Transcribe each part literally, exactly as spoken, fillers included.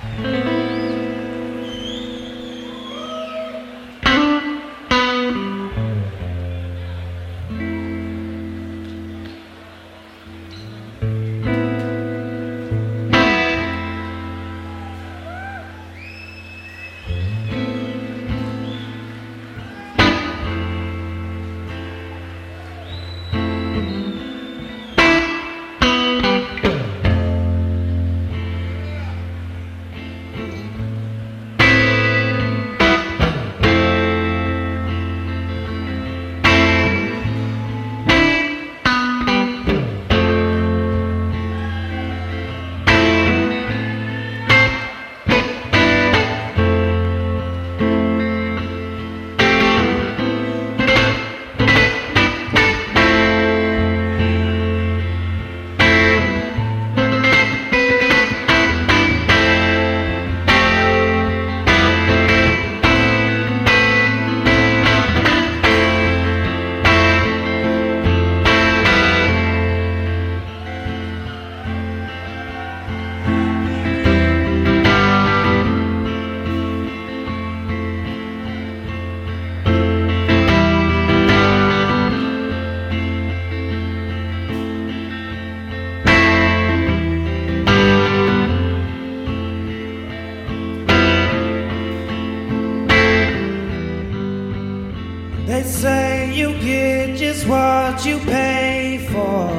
They say you get just what you pay for,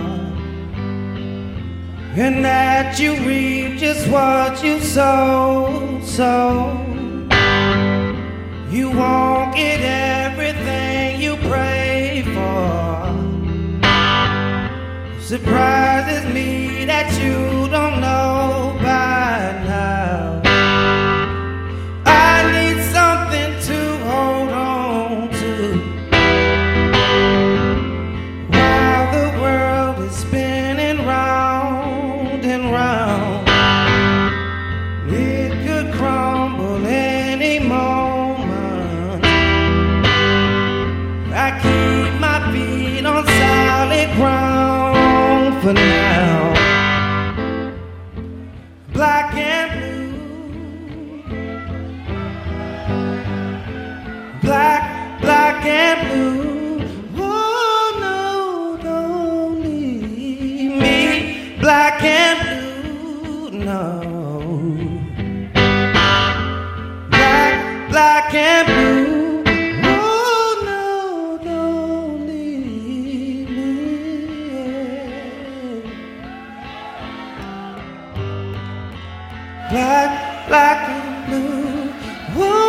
and that you reap just what you sow. So you won't get everything you pray for. Surprises me that you don't know by now. I need something to hold on to while the world is spinning round and round. It could crumble any moment. I keep my feet on solid ground for now. Black and black, black and blue. Oh no, don't leave me. Black and blue, no. Black, black and blue. Oh no, don't leave me. Black, black and blue. Oh,